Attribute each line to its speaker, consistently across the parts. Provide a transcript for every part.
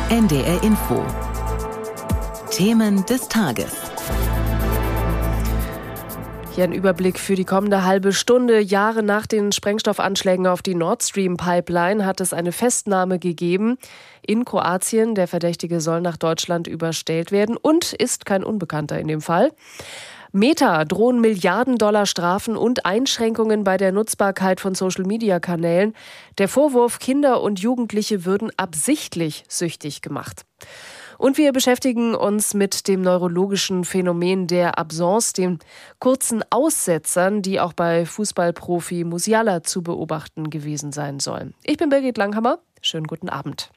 Speaker 1: NDR Info. Themen des Tages.
Speaker 2: Hier ein Überblick für die kommende halbe Stunde. Jahre nach den Sprengstoffanschlägen auf die Nord Stream Pipeline hat es eine Festnahme gegeben in Kroatien. Der Verdächtige soll nach Deutschland überstellt werden und ist kein Unbekannter in dem Fall. Meta drohen Milliarden-Dollar Strafen und Einschränkungen bei der Nutzbarkeit von Social-Media-Kanälen. Der Vorwurf, Kinder und Jugendliche würden absichtlich süchtig gemacht. Und wir beschäftigen uns mit dem neurologischen Phänomen der Absence, den kurzen Aussetzern, die auch bei Fußballprofi Musiala zu beobachten gewesen sein sollen. Ich bin Birgit Langhammer. Schönen guten Abend.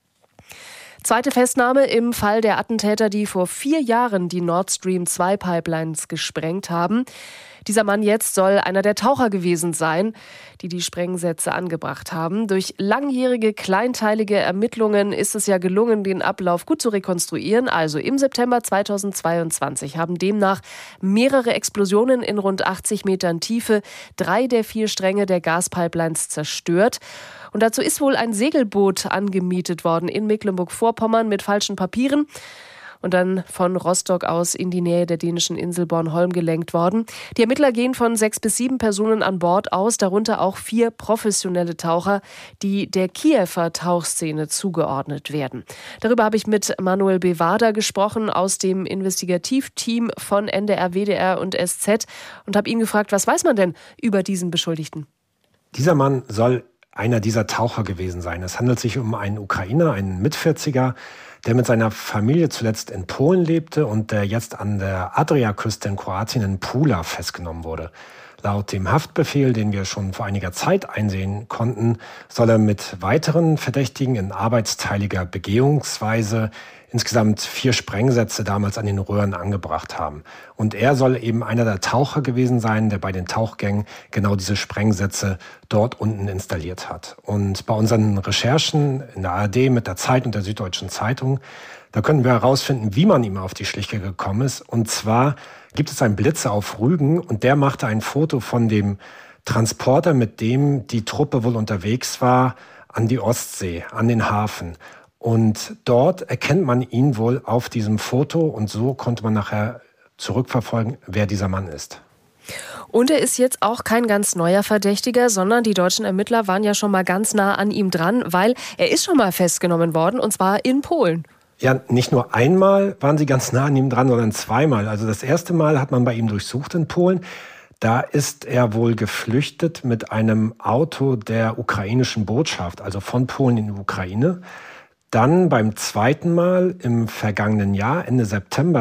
Speaker 2: Zweite Festnahme im Fall der Attentäter, die vor 4 Jahren die Nord Stream 2 Pipelines gesprengt haben. Dieser Mann jetzt soll einer der Taucher gewesen sein, die die Sprengsätze angebracht haben. Durch langjährige, kleinteilige Ermittlungen ist es ja gelungen, den Ablauf gut zu rekonstruieren. Also im September 2022 haben demnach mehrere Explosionen in rund 80 Metern Tiefe 3 der 4 Stränge der Gaspipelines zerstört. Und dazu ist wohl ein Segelboot angemietet worden in Mecklenburg-Vorpommern mit falschen Papieren und dann von Rostock aus in die Nähe der dänischen Insel Bornholm gelenkt worden. Die Ermittler gehen von 6 bis 7 Personen an Bord aus, darunter auch 4 professionelle Taucher, die der Kiewer Tauchszene zugeordnet werden. Darüber habe ich mit Manuel Bevada gesprochen aus dem Investigativteam von NDR, WDR und SZ und habe ihn gefragt, was weiß man denn über diesen Beschuldigten?
Speaker 3: Dieser Mann soll einer dieser Taucher gewesen sein. Es handelt sich um einen Ukrainer, einen Mit-40er, der mit seiner Familie zuletzt in Polen lebte und der jetzt an der Adriaküste in Kroatien in Pula festgenommen wurde. Laut dem Haftbefehl, den wir schon vor einiger Zeit einsehen konnten, soll er mit weiteren Verdächtigen in arbeitsteiliger Begehungsweise insgesamt 4 Sprengsätze damals an den Röhren angebracht haben. Und er soll eben einer der Taucher gewesen sein, der bei den Tauchgängen genau diese Sprengsätze dort unten installiert hat. Und bei unseren Recherchen in der ARD mit der Zeit und der Süddeutschen Zeitung, da können wir herausfinden, wie man ihm auf die Schliche gekommen ist. Und zwar gibt es einen Blitzer auf Rügen und der machte ein Foto von dem Transporter, mit dem die Truppe wohl unterwegs war, an die Ostsee, an den Hafen. Und dort erkennt man ihn wohl auf diesem Foto und so konnte man nachher zurückverfolgen, wer dieser Mann ist.
Speaker 2: Und er ist jetzt auch kein ganz neuer Verdächtiger, sondern die deutschen Ermittler waren ja schon mal ganz nah an ihm dran, weil er ist schon mal festgenommen worden und zwar in Polen.
Speaker 3: Ja, nicht nur einmal waren sie ganz nah an ihm dran, sondern 2-mal. Also das erste Mal hat man bei ihm durchsucht in Polen. Da ist er wohl geflüchtet mit einem Auto der ukrainischen Botschaft, also von Polen in die Ukraine. Dann beim zweiten Mal im vergangenen Jahr, Ende September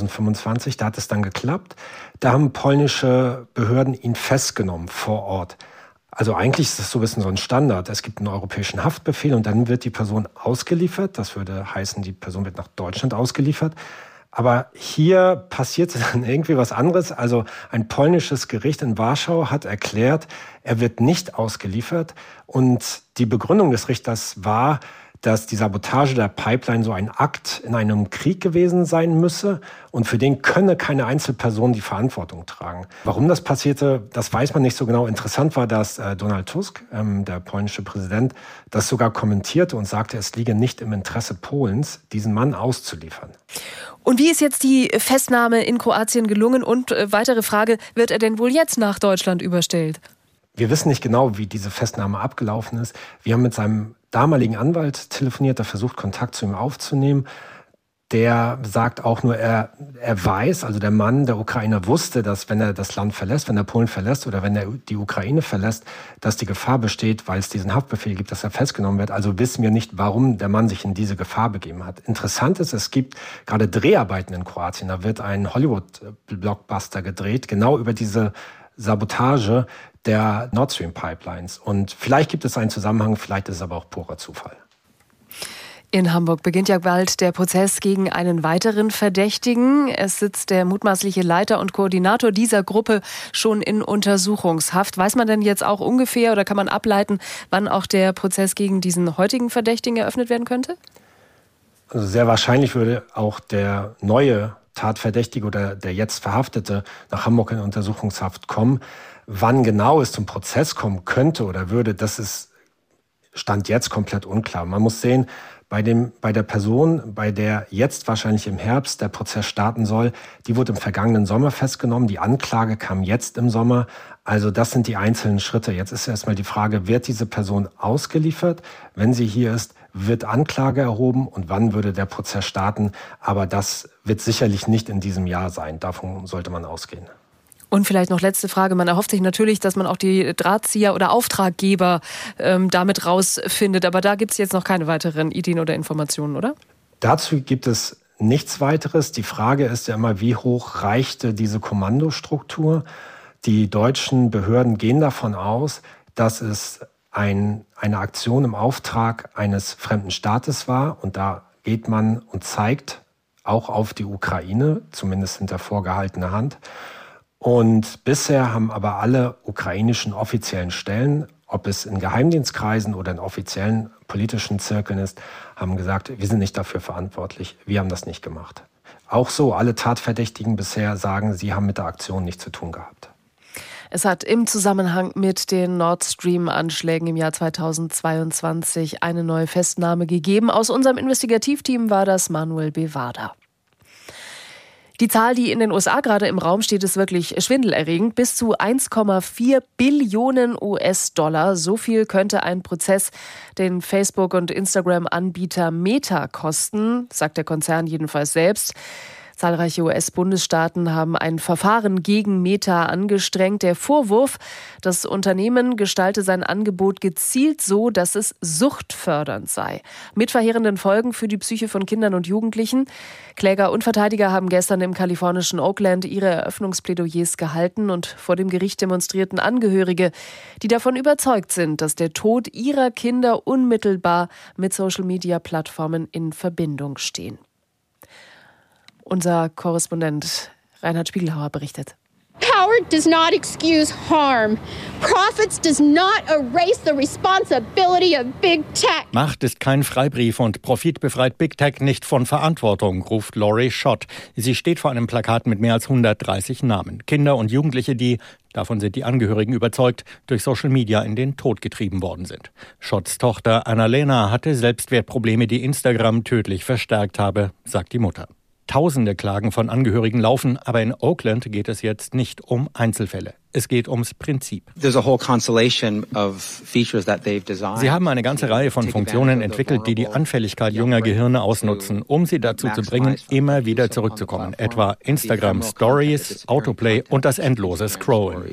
Speaker 3: 2025, da hat es dann geklappt. Da haben polnische Behörden ihn festgenommen vor Ort. Also eigentlich ist das so ein bisschen so ein Standard. Es gibt einen europäischen Haftbefehl und dann wird die Person ausgeliefert. Das würde heißen, die Person wird nach Deutschland ausgeliefert. Aber hier passiert dann irgendwie was anderes. Also ein polnisches Gericht in Warschau hat erklärt, er wird nicht ausgeliefert. Und die Begründung des Richters war, dass die Sabotage der Pipeline so ein Akt in einem Krieg gewesen sein müsse und für den könne keine Einzelperson die Verantwortung tragen. Warum das passierte, das weiß man nicht so genau. Interessant war, dass Donald Tusk, der polnische Präsident, das sogar kommentierte und sagte, es liege nicht im Interesse Polens, diesen Mann auszuliefern.
Speaker 2: Und wie ist jetzt die Festnahme in Kroatien gelungen? Und weitere Frage, wird er denn wohl jetzt nach Deutschland überstellt?
Speaker 3: Wir wissen nicht genau, wie diese Festnahme abgelaufen ist. Wir haben mit seinem damaligen Anwalt telefoniert, der versucht, Kontakt zu ihm aufzunehmen. Der sagt auch nur, er weiß, also der Mann, der Ukrainer wusste, dass wenn er das Land verlässt, wenn er Polen verlässt oder wenn er die Ukraine verlässt, dass die Gefahr besteht, weil es diesen Haftbefehl gibt, dass er festgenommen wird. Also wissen wir nicht, warum der Mann sich in diese Gefahr begeben hat. Interessant ist, es gibt gerade Dreharbeiten in Kroatien. Da wird ein Hollywood-Blockbuster gedreht, genau über diese Sabotage der Nord Stream Pipelines. Und vielleicht gibt es einen Zusammenhang, vielleicht ist es aber auch purer Zufall.
Speaker 2: In Hamburg beginnt ja bald der Prozess gegen einen weiteren Verdächtigen. Es sitzt der mutmaßliche Leiter und Koordinator dieser Gruppe schon in Untersuchungshaft. Weiß man denn jetzt auch ungefähr oder kann man ableiten, wann auch der Prozess gegen diesen heutigen Verdächtigen eröffnet werden könnte?
Speaker 3: Also sehr wahrscheinlich würde auch der neue Tatverdächtige oder der jetzt Verhaftete nach Hamburg in Untersuchungshaft kommen. Wann genau es zum Prozess kommen könnte oder würde, das ist Stand jetzt komplett unklar. Man muss sehen, Bei der Person, bei der jetzt wahrscheinlich im Herbst der Prozess starten soll, die wurde im vergangenen Sommer festgenommen. Die Anklage kam jetzt im Sommer. Also das sind die einzelnen Schritte. Jetzt ist erstmal die Frage, wird diese Person ausgeliefert? Wenn sie hier ist, wird Anklage erhoben und wann würde der Prozess starten? Aber das wird sicherlich nicht in diesem Jahr sein. Davon sollte man ausgehen.
Speaker 2: Und vielleicht noch letzte Frage. Man erhofft sich natürlich, dass man auch die Drahtzieher oder Auftraggeber damit rausfindet. Aber da gibt es jetzt noch keine weiteren Ideen oder Informationen, oder?
Speaker 3: Dazu gibt es nichts weiteres. Die Frage ist ja immer, wie hoch reichte diese Kommandostruktur? Die deutschen Behörden gehen davon aus, dass es eine Aktion im Auftrag eines fremden Staates war. Und da geht man und zeigt auch auf die Ukraine, zumindest hinter vorgehaltener Hand. Und bisher haben aber alle ukrainischen offiziellen Stellen, ob es in Geheimdienstkreisen oder in offiziellen politischen Zirkeln ist, haben gesagt, wir sind nicht dafür verantwortlich, wir haben das nicht gemacht. Auch so, alle Tatverdächtigen bisher sagen, sie haben mit der Aktion nichts zu tun gehabt.
Speaker 2: Es hat im Zusammenhang mit den Nord Stream-Anschlägen im Jahr 2022 eine neue Festnahme gegeben. Aus unserem Investigativteam war das Manuel Bevada. Die Zahl, die in den USA gerade im Raum steht, ist wirklich schwindelerregend. Bis zu 1,4 Billionen US-Dollar. So viel könnte ein Prozess den Facebook- und Instagram-Anbieter Meta kosten, sagt der Konzern jedenfalls selbst. Zahlreiche US-Bundesstaaten haben ein Verfahren gegen Meta angestrengt. Der Vorwurf, das Unternehmen gestalte sein Angebot gezielt so, dass es suchtfördernd sei. Mit verheerenden Folgen für die Psyche von Kindern und Jugendlichen. Kläger und Verteidiger haben gestern im kalifornischen Oakland ihre Eröffnungsplädoyers gehalten und vor dem Gericht demonstrierten Angehörige, die davon überzeugt sind, dass der Tod ihrer Kinder unmittelbar mit Social-Media-Plattformen in Verbindung stehen. Unser Korrespondent Reinhard Spiegelhauer berichtet.
Speaker 4: Power does not excuse harm. Profits does not erase the responsibility of Big Tech.
Speaker 5: Macht ist kein Freibrief und Profit befreit Big Tech nicht von Verantwortung, ruft Laurie Schott. Sie steht vor einem Plakat mit mehr als 130 Namen. Kinder und Jugendliche, die, davon sind die Angehörigen überzeugt, durch Social Media in den Tod getrieben worden sind. Schotts Tochter Annalena hatte Selbstwertprobleme, die Instagram tödlich verstärkt habe, sagt die Mutter. Tausende Klagen von Angehörigen laufen, aber in Oakland geht es jetzt nicht um Einzelfälle. Es geht ums Prinzip. Sie haben eine ganze Reihe von Funktionen entwickelt, die die Anfälligkeit junger Gehirne ausnutzen, um sie dazu zu bringen, immer wieder zurückzukommen. Etwa Instagram Stories, Autoplay und das endlose Scrollen.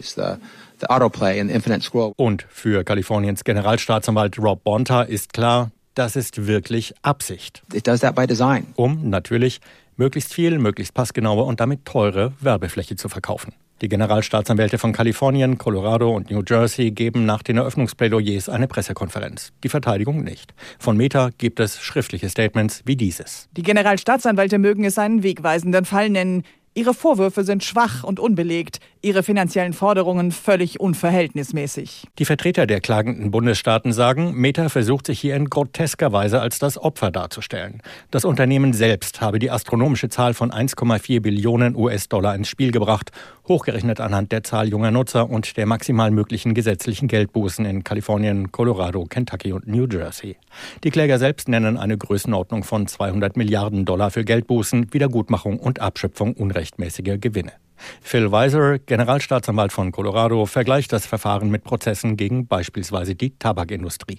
Speaker 5: Und für Kaliforniens Generalstaatsanwalt Rob Bonta ist klar, das ist wirklich Absicht. Um natürlich möglichst viel, möglichst passgenaue und damit teure Werbefläche zu verkaufen. Die Generalstaatsanwälte von Kalifornien, Colorado und New Jersey geben nach den Eröffnungsplädoyers eine Pressekonferenz. Die Verteidigung nicht. Von Meta gibt es schriftliche Statements wie dieses.
Speaker 6: Die Generalstaatsanwälte mögen es einen wegweisenden Fall nennen. Ihre Vorwürfe sind schwach und unbelegt, ihre finanziellen Forderungen völlig unverhältnismäßig.
Speaker 5: Die Vertreter der klagenden Bundesstaaten sagen, Meta versucht sich hier in grotesker Weise als das Opfer darzustellen. Das Unternehmen selbst habe die astronomische Zahl von 1,4 Billionen US-Dollar ins Spiel gebracht, hochgerechnet anhand der Zahl junger Nutzer und der maximal möglichen gesetzlichen Geldbußen in Kalifornien, Colorado, Kentucky und New Jersey. Die Kläger selbst nennen eine Größenordnung von 200 Milliarden Dollar für Geldbußen, Wiedergutmachung und Abschöpfung unrechtmäßiger Gewinne. Phil Weiser, Generalstaatsanwalt von Colorado, vergleicht das Verfahren mit Prozessen gegen beispielsweise die Tabakindustrie.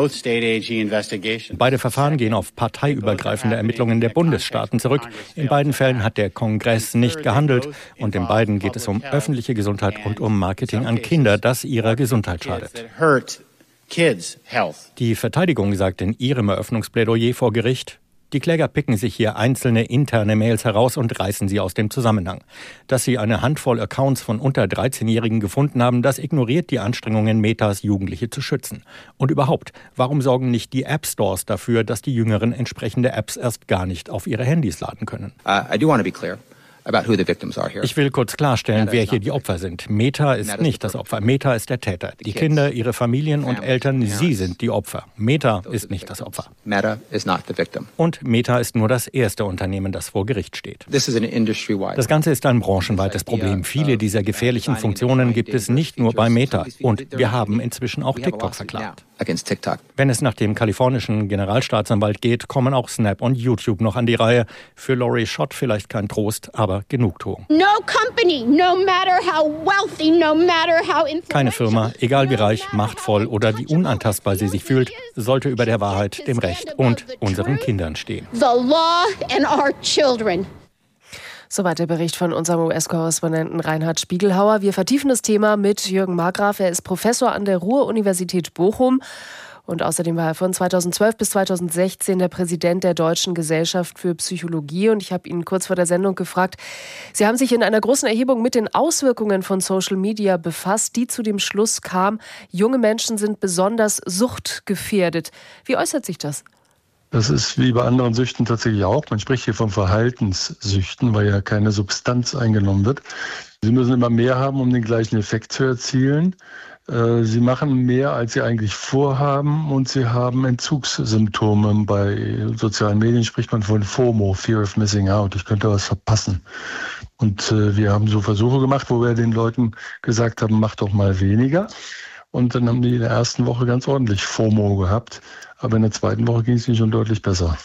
Speaker 5: Beide Verfahren gehen auf parteiübergreifende Ermittlungen der Bundesstaaten zurück. In beiden Fällen hat der Kongress nicht gehandelt und in beiden geht es um öffentliche Gesundheit und um Marketing an Kinder, das ihrer Gesundheit schadet. Die Verteidigung sagt in ihrem Eröffnungsplädoyer vor Gericht, die Kläger picken sich hier einzelne interne Mails heraus und reißen sie aus dem Zusammenhang. Dass sie eine Handvoll Accounts von unter 13-Jährigen gefunden haben, das ignoriert die Anstrengungen Metas, Jugendliche zu schützen. Und überhaupt, warum sorgen nicht die App-Stores dafür, dass die Jüngeren entsprechende Apps erst gar nicht auf ihre Handys laden können? Ich will kurz klarstellen, wer hier die Opfer sind. Meta ist nicht das Opfer. Meta ist der Täter. Die Kinder, ihre Familien und Eltern, sie sind die Opfer. Meta ist nicht das Opfer. Und Meta ist nur das erste Unternehmen, das vor Gericht steht. Das Ganze ist ein branchenweites Problem. Viele dieser gefährlichen Funktionen gibt es nicht nur bei Meta. Und wir haben inzwischen auch TikTok verklagt.
Speaker 7: against TikTok.
Speaker 5: Wenn es nach dem kalifornischen Generalstaatsanwalt geht, kommen auch Snap und YouTube noch an die Reihe. Für Laurie Schott vielleicht kein Trost, aber Genugtuung.
Speaker 4: No company, no matter how wealthy, no matter how influential.
Speaker 5: Keine Firma, egal wie reich, machtvoll oder wie unantastbar sie sich fühlt, sollte über der Wahrheit, dem Recht und unseren Kindern stehen.
Speaker 4: The law and our children.
Speaker 2: Soweit der Bericht von unserem US-Korrespondenten Reinhard Spiegelhauer. Wir vertiefen das Thema mit Jürgen Markgraf. Er ist Professor an der Ruhr-Universität Bochum. Und außerdem war er von 2012 bis 2016 der Präsident der Deutschen Gesellschaft für Psychologie. Und ich habe ihn kurz vor der Sendung gefragt, Sie haben sich in einer großen Erhebung mit den Auswirkungen von Social Media befasst, die zu dem Schluss kam, junge Menschen sind besonders suchtgefährdet. Wie äußert sich das?
Speaker 8: Das ist wie bei anderen Süchten tatsächlich auch. Man spricht hier von Verhaltenssüchten, weil ja keine Substanz eingenommen wird. Sie müssen immer mehr haben, um den gleichen Effekt zu erzielen. Sie machen mehr, als sie eigentlich vorhaben, und sie haben Entzugssymptome. Bei sozialen Medien spricht man von FOMO, Fear of Missing Out. Ich könnte was verpassen. Und wir haben so Versuche gemacht, wo wir den Leuten gesagt haben, mach doch mal weniger. Und dann haben die in der ersten Woche ganz ordentlich FOMO gehabt. Aber in der zweiten Woche ging es ihnen schon deutlich besser.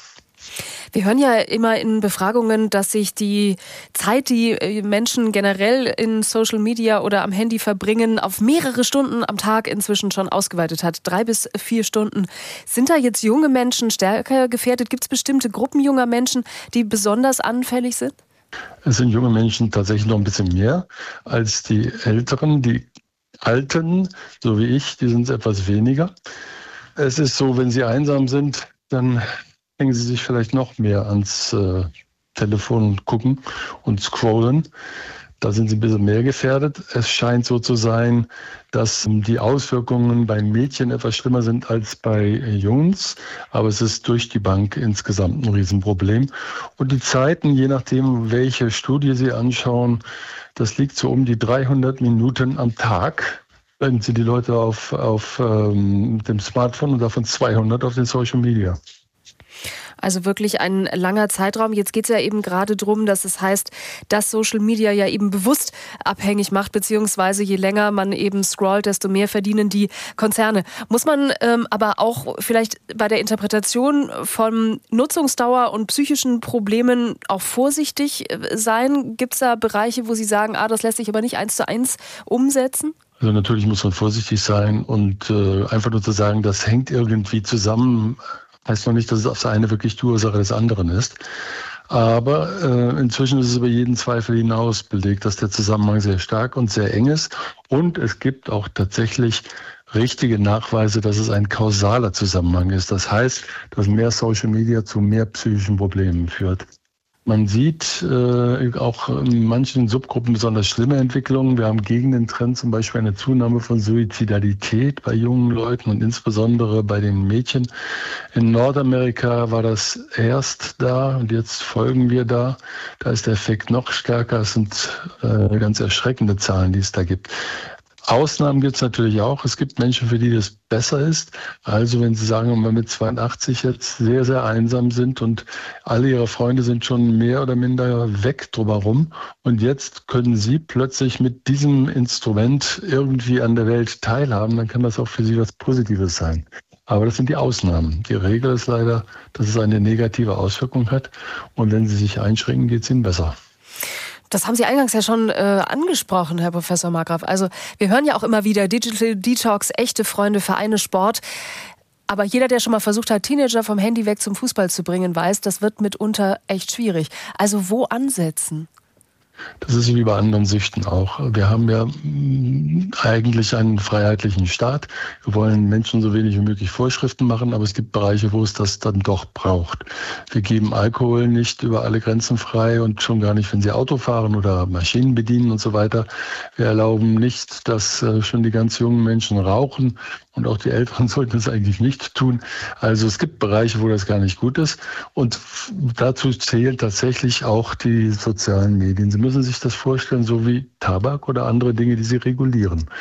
Speaker 2: Wir hören ja immer in Befragungen, dass sich die Zeit, die Menschen generell in Social Media oder am Handy verbringen, auf mehrere Stunden am Tag inzwischen schon ausgeweitet hat. 3 bis 4 Stunden. Sind da jetzt junge Menschen stärker gefährdet? Gibt es bestimmte Gruppen junger Menschen, die besonders anfällig sind?
Speaker 8: Es sind junge Menschen tatsächlich noch ein bisschen mehr als die Älteren. Die Alten, so wie ich, die sind etwas weniger. Es ist so, wenn sie einsam sind, dann hängen sie sich vielleicht noch mehr ans Telefon und gucken und scrollen. Da sind sie ein bisschen mehr gefährdet. Es scheint so zu sein, dass die Auswirkungen bei Mädchen etwas schlimmer sind als bei Jungs. Aber es ist durch die Bank insgesamt ein Riesenproblem. Und die Zeiten, je nachdem, welche Studie Sie anschauen, das liegt so um die 300 Minuten am Tag. Wenn Sie die Leute auf dem Smartphone und davon 200 auf den Social Media.
Speaker 2: Also wirklich ein langer Zeitraum. Jetzt geht es ja eben gerade darum, dass es heißt, dass Social Media ja eben bewusst abhängig macht, beziehungsweise je länger man eben scrollt, desto mehr verdienen die Konzerne. Muss man aber auch vielleicht bei der Interpretation von Nutzungsdauer und psychischen Problemen auch vorsichtig sein? Gibt es da Bereiche, wo Sie sagen, das lässt sich aber nicht 1:1 umsetzen?
Speaker 8: Also natürlich muss man vorsichtig sein und einfach nur zu sagen, das hängt irgendwie zusammen, heißt noch nicht, dass es auf das eine wirklich die Ursache des anderen ist. Aber inzwischen ist es über jeden Zweifel hinaus belegt, dass der Zusammenhang sehr stark und sehr eng ist. Und es gibt auch tatsächlich richtige Nachweise, dass es ein kausaler Zusammenhang ist. Das heißt, dass mehr Social Media zu mehr psychischen Problemen führt. Man sieht auch in manchen Subgruppen besonders schlimme Entwicklungen. Wir haben gegen den Trend zum Beispiel eine Zunahme von Suizidalität bei jungen Leuten und insbesondere bei den Mädchen. In Nordamerika war das erst da und jetzt folgen wir da. Da ist der Effekt noch stärker. Es sind ganz erschreckende Zahlen, die es da gibt. Ausnahmen gibt es natürlich auch. Es gibt Menschen, für die das besser ist. Also wenn Sie sagen, wenn wir mit 82 jetzt sehr, sehr einsam sind und alle Ihre Freunde sind schon mehr oder minder weg drumherum und jetzt können Sie plötzlich mit diesem Instrument irgendwie an der Welt teilhaben, dann kann das auch für Sie was Positives sein. Aber das sind die Ausnahmen. Die Regel ist leider, dass es eine negative Auswirkung hat und wenn Sie sich einschränken, geht es Ihnen besser.
Speaker 2: Das haben Sie eingangs ja schon angesprochen, Herr Professor Markgraf. Also wir hören ja auch immer wieder Digital Detox, echte Freunde, Vereine, Sport. Aber jeder, der schon mal versucht hat, Teenager vom Handy weg zum Fußball zu bringen, weiß, das wird mitunter echt schwierig. Also wo ansetzen?
Speaker 8: Das ist wie bei anderen Süchten auch. Wir haben ja eigentlich einen freiheitlichen Staat. Wir wollen Menschen so wenig wie möglich Vorschriften machen, aber es gibt Bereiche, wo es das dann doch braucht. Wir geben Alkohol nicht über alle Grenzen frei und schon gar nicht, wenn Sie Auto fahren oder Maschinen bedienen und so weiter. Wir erlauben nicht, dass schon die ganz jungen Menschen rauchen. Und auch die Älteren sollten das eigentlich nicht tun. Also es gibt Bereiche, wo das gar nicht gut ist. Und dazu zählen tatsächlich auch die sozialen Medien. Sie müssen sich das vorstellen, so wie Tabak oder andere Dinge, die sie regulieren.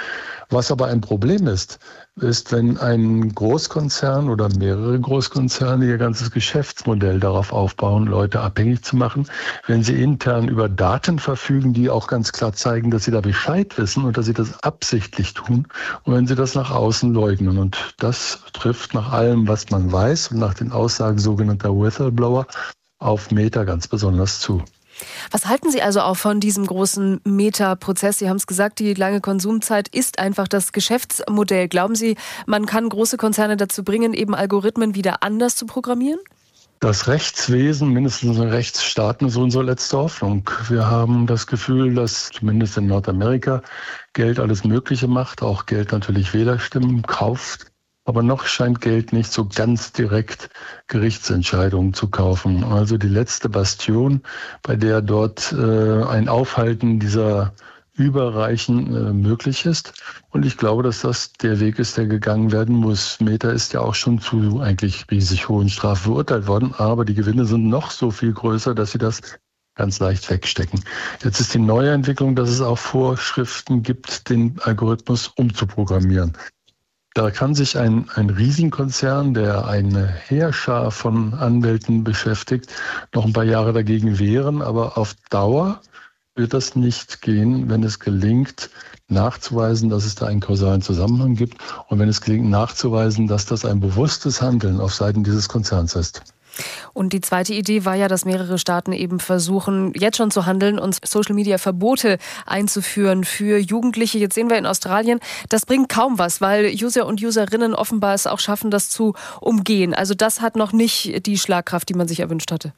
Speaker 8: Was aber ein Problem ist, wenn ein Großkonzern oder mehrere Großkonzerne ihr ganzes Geschäftsmodell darauf aufbauen, Leute abhängig zu machen, wenn sie intern über Daten verfügen, die auch ganz klar zeigen, dass sie da Bescheid wissen und dass sie das absichtlich tun und wenn sie das nach außen leugnen. Und das trifft nach allem, was man weiß und nach den Aussagen sogenannter Whistleblower auf Meta ganz besonders zu.
Speaker 2: Was halten Sie also auch von diesem großen Meta-Prozess? Sie haben es gesagt, die lange Konsumzeit ist einfach das Geschäftsmodell. Glauben Sie, man kann große Konzerne dazu bringen, eben Algorithmen wieder anders zu programmieren?
Speaker 8: Das Rechtswesen, mindestens in Rechtsstaaten, ist unsere letzte Hoffnung. Wir haben das Gefühl, dass zumindest in Nordamerika Geld alles Mögliche macht, auch Geld natürlich Wählerstimmen kauft. Aber noch scheint Geld nicht so ganz direkt Gerichtsentscheidungen zu kaufen. Also die letzte Bastion, bei der dort ein Aufhalten dieser Überreichen möglich ist. Und ich glaube, dass das der Weg ist, der gegangen werden muss. Meta ist ja auch schon zu eigentlich riesig hohen Strafen verurteilt worden, aber die Gewinne sind noch so viel größer, dass sie das ganz leicht wegstecken. Jetzt ist die neue Entwicklung, dass es auch Vorschriften gibt, den Algorithmus umzuprogrammieren. Da kann sich ein Riesenkonzern, der eine Heerschar von Anwälten beschäftigt, noch ein paar Jahre dagegen wehren. Aber auf Dauer wird das nicht gehen, wenn es gelingt, nachzuweisen, dass es da einen kausalen Zusammenhang gibt und wenn es gelingt, nachzuweisen, dass das ein bewusstes Handeln auf Seiten dieses Konzerns ist.
Speaker 2: Und die zweite Idee war ja, dass mehrere Staaten eben versuchen, jetzt schon zu handeln und Social-Media-Verbote einzuführen für Jugendliche. Jetzt sehen wir in Australien, das bringt kaum was, weil User und Userinnen offenbar es auch schaffen, das zu umgehen. Also das hat noch nicht die Schlagkraft, die man sich erwünscht hatte.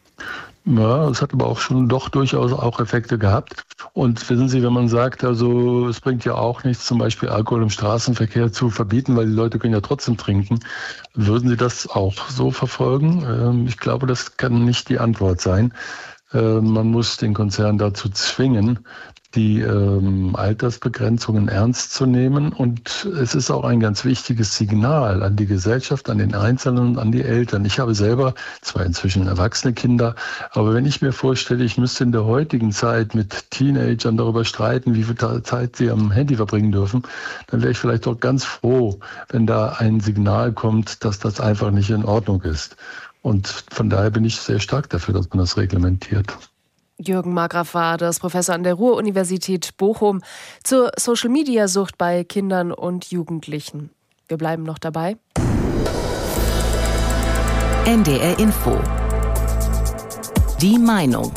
Speaker 8: Ja, es hat aber auch schon doch durchaus auch Effekte gehabt. Und wissen Sie, wenn man sagt, also es bringt ja auch nichts, zum Beispiel Alkohol im Straßenverkehr zu verbieten, weil die Leute können ja trotzdem trinken, würden Sie das auch so verfolgen? Ich glaube, das kann nicht die Antwort sein. Man muss den Konzern dazu zwingen, die Altersbegrenzungen ernst zu nehmen. Und es ist auch ein ganz wichtiges Signal an die Gesellschaft, an den Einzelnen und an die Eltern. Ich habe selber zwar inzwischen erwachsene Kinder, aber wenn ich mir vorstelle, ich müsste in der heutigen Zeit mit Teenagern darüber streiten, wie viel Zeit sie am Handy verbringen dürfen, dann wäre ich vielleicht auch ganz froh, wenn da ein Signal kommt, dass das einfach nicht in Ordnung ist. Und von daher bin ich sehr stark dafür, dass man das reglementiert.
Speaker 2: Jürgen Markgraf war das Professor an der Ruhr-Universität Bochum zur Social-Media-Sucht bei Kindern und Jugendlichen. Wir bleiben noch dabei.
Speaker 1: NDR Info. Die Meinung.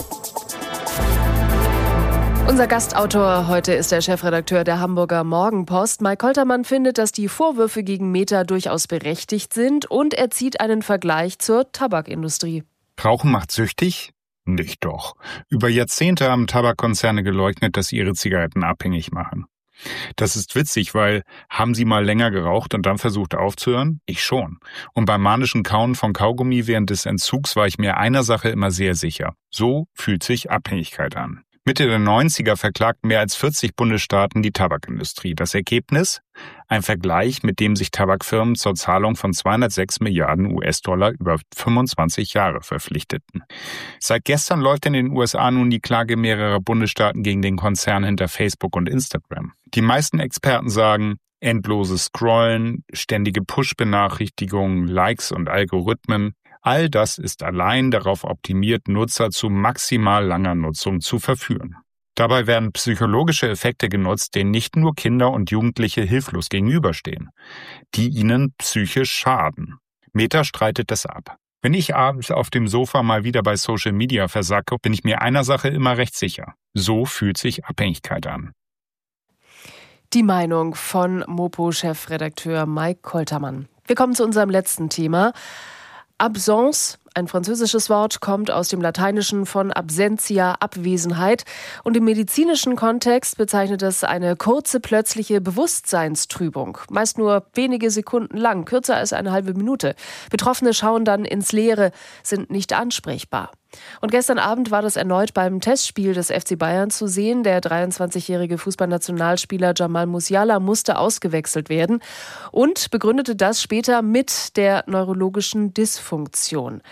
Speaker 2: Unser Gastautor heute ist der Chefredakteur der Hamburger Morgenpost. Mike Koltermann findet, dass die Vorwürfe gegen Meta durchaus berechtigt sind und er zieht einen Vergleich zur Tabakindustrie.
Speaker 7: Rauchen macht süchtig? Nicht doch. Über Jahrzehnte haben Tabakkonzerne geleugnet, dass sie ihre Zigaretten abhängig machen. Das ist witzig, weil haben Sie mal länger geraucht und dann versucht aufzuhören? Ich schon. Und beim manischen Kauen von Kaugummi während des Entzugs war ich mir einer Sache immer sehr sicher. So fühlt sich Abhängigkeit an. Mitte der 90er verklagten mehr als 40 Bundesstaaten die Tabakindustrie. Das Ergebnis? Ein Vergleich, mit dem sich Tabakfirmen zur Zahlung von 206 Milliarden US-Dollar über 25 Jahre verpflichteten. Seit gestern läuft in den USA nun die Klage mehrerer Bundesstaaten gegen den Konzern hinter Facebook und Instagram. Die meisten Experten sagen, endloses Scrollen, ständige Push-Benachrichtigungen, Likes und Algorithmen, all das ist allein darauf optimiert, Nutzer zu maximal langer Nutzung zu verführen. Dabei werden psychologische Effekte genutzt, denen nicht nur Kinder und Jugendliche hilflos gegenüberstehen, die ihnen psychisch schaden. Meta streitet das ab. Wenn ich abends auf dem Sofa mal wieder bei Social Media versacke, bin ich mir einer Sache immer recht sicher. So fühlt sich Abhängigkeit an.
Speaker 2: Die Meinung von Mopo-Chefredakteur Mike Koltermann. Wir kommen zu unserem letzten Thema. Absence, ein französisches Wort, kommt aus dem Lateinischen von absentia, Abwesenheit. Und im medizinischen Kontext bezeichnet es eine kurze, plötzliche Bewusstseinstrübung. Meist nur wenige Sekunden lang, kürzer als eine halbe Minute. Betroffene schauen dann ins Leere, sind nicht ansprechbar. Und gestern Abend war das erneut beim Testspiel des FC Bayern zu sehen. Der 23-jährige Fußballnationalspieler Jamal Musiala musste ausgewechselt werden und begründete das später mit der neurologischen Dysfunktion.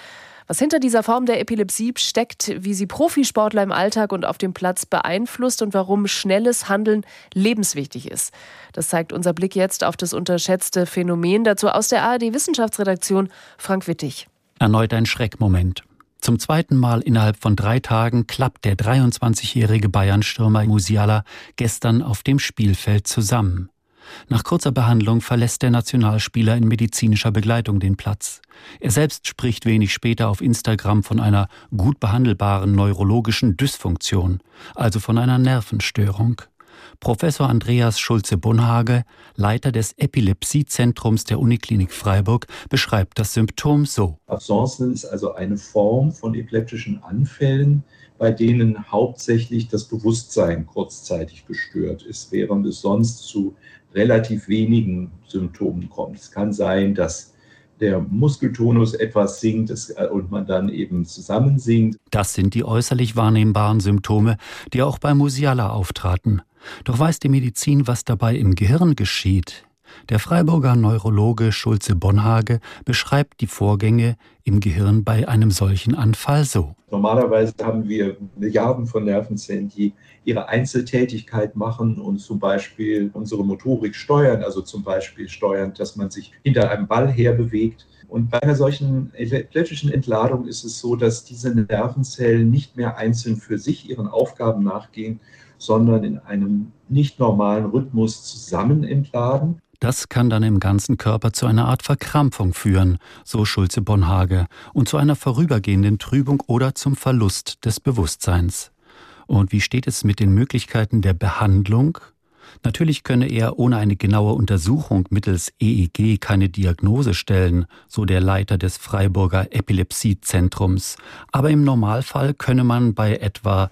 Speaker 2: Was hinter dieser Form der Epilepsie steckt, wie sie Profisportler im Alltag und auf dem Platz beeinflusst und warum schnelles Handeln lebenswichtig ist. Das zeigt unser Blick jetzt auf das unterschätzte Phänomen. Dazu aus der ARD-Wissenschaftsredaktion Frank Wittig.
Speaker 9: Erneut ein Schreckmoment. Zum zweiten Mal innerhalb von 3 Tagen klappt der 23-jährige Bayern-Stürmer Musiala gestern auf dem Spielfeld zusammen. Nach kurzer Behandlung verlässt der Nationalspieler in medizinischer Begleitung den Platz. Er selbst spricht wenig später auf Instagram von einer gut behandelbaren neurologischen Dysfunktion, also von einer Nervenstörung. Professor Andreas Schulze-Bonhage, Leiter des Epilepsiezentrums der Uniklinik Freiburg, beschreibt das Symptom so.
Speaker 10: Absenzen ist also eine Form von epileptischen Anfällen, bei denen hauptsächlich das Bewusstsein kurzzeitig gestört ist, während es sonst zu relativ wenigen Symptomen kommt. Es kann sein, dass der Muskeltonus etwas sinkt und man dann eben zusammensinkt.
Speaker 9: Das sind die äußerlich wahrnehmbaren Symptome, die auch bei Musiala auftraten. Doch weiß die Medizin, was dabei im Gehirn geschieht? Der Freiburger Neurologe Schulze-Bonhage beschreibt die Vorgänge im Gehirn bei einem solchen Anfall so.
Speaker 10: Normalerweise haben wir Milliarden von Nervenzellen, die ihre Einzeltätigkeit machen und zum Beispiel unsere Motorik steuern, also zum Beispiel steuern, dass man sich hinter einem Ball herbewegt. Und bei einer solchen epileptischen Entladung ist es so, dass diese Nervenzellen nicht mehr einzeln für sich ihren Aufgaben nachgehen, sondern in einem nicht normalen Rhythmus zusammen entladen.
Speaker 9: Das kann dann im ganzen Körper zu einer Art Verkrampfung führen, so Schulze-Bonhage, und zu einer vorübergehenden Trübung oder zum Verlust des Bewusstseins. Und wie steht es mit den Möglichkeiten der Behandlung? Natürlich könne er ohne eine genaue Untersuchung mittels EEG keine Diagnose stellen, so der Leiter des Freiburger Epilepsiezentrums. Aber im Normalfall könne man bei etwa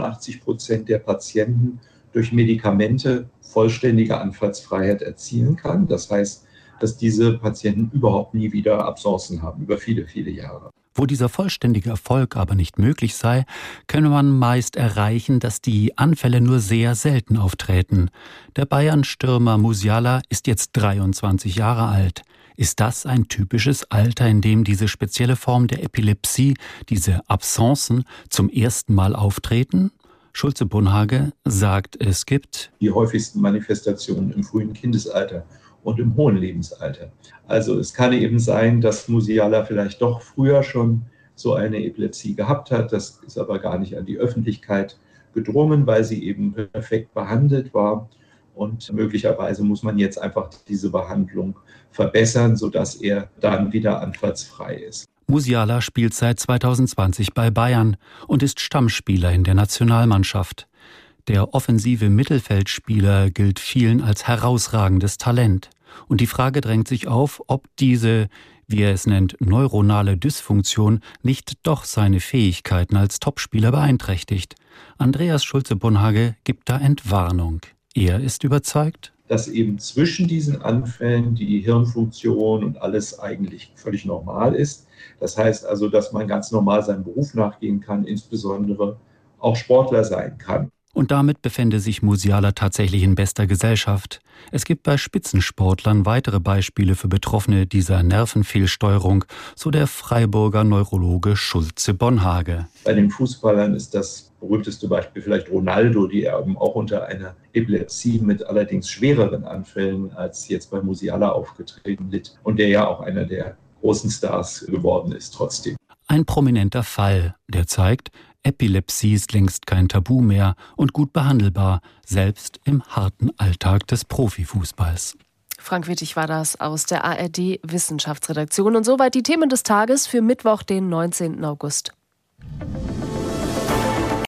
Speaker 10: 85% der Patienten durch Medikamente vollständige Anfallsfreiheit erzielen kann. Das heißt, dass diese Patienten überhaupt nie wieder Absencen haben, über viele, viele Jahre.
Speaker 9: Wo dieser vollständige Erfolg aber nicht möglich sei, könne man meist erreichen, dass die Anfälle nur sehr selten auftreten. Der Bayern-Stürmer Musiala ist jetzt 23 Jahre alt. Ist das ein typisches Alter, in dem diese spezielle Form der Epilepsie, diese Absencen, zum ersten Mal auftreten? Schulze-Bonhage sagt, es gibt
Speaker 10: die häufigsten Manifestationen im frühen Kindesalter und im hohen Lebensalter. Also es kann eben sein, dass Musiala vielleicht doch früher schon so eine Epilepsie gehabt hat. Das ist aber gar nicht an die Öffentlichkeit gedrungen, weil sie eben perfekt behandelt war. Und möglicherweise muss man jetzt einfach diese Behandlung verbessern, sodass er dann wieder anfallsfrei ist.
Speaker 9: Musiala spielt seit 2020 bei Bayern und ist Stammspieler in der Nationalmannschaft. Der offensive Mittelfeldspieler gilt vielen als herausragendes Talent. Und die Frage drängt sich auf, ob diese, wie er es nennt, neuronale Dysfunktion nicht doch seine Fähigkeiten als Topspieler beeinträchtigt. Andreas Schulze-Bonhage gibt da Entwarnung. Er ist überzeugt,
Speaker 10: dass eben zwischen diesen Anfällen die Hirnfunktion und alles eigentlich völlig normal ist. Das heißt also, dass man ganz normal seinem Beruf nachgehen kann, insbesondere auch Sportler sein kann.
Speaker 9: Und damit befände sich Musiala tatsächlich in bester Gesellschaft. Es gibt bei Spitzensportlern weitere Beispiele für Betroffene dieser Nervenfehlsteuerung, so der Freiburger Neurologe Schulze-Bonhage.
Speaker 10: Bei den Fußballern ist das berühmteste Beispiel vielleicht Ronaldo, die eben auch unter einer Epilepsie mit allerdings schwereren Anfällen als jetzt bei Musiala aufgetreten litt und der ja auch einer der großen Stars geworden ist trotzdem.
Speaker 9: Ein prominenter Fall, der zeigt, Epilepsie ist längst kein Tabu mehr und gut behandelbar, selbst im harten Alltag des Profifußballs.
Speaker 2: Frank Wittig war das aus der ARD-Wissenschaftsredaktion. Und soweit die Themen des Tages für Mittwoch, den 19. August.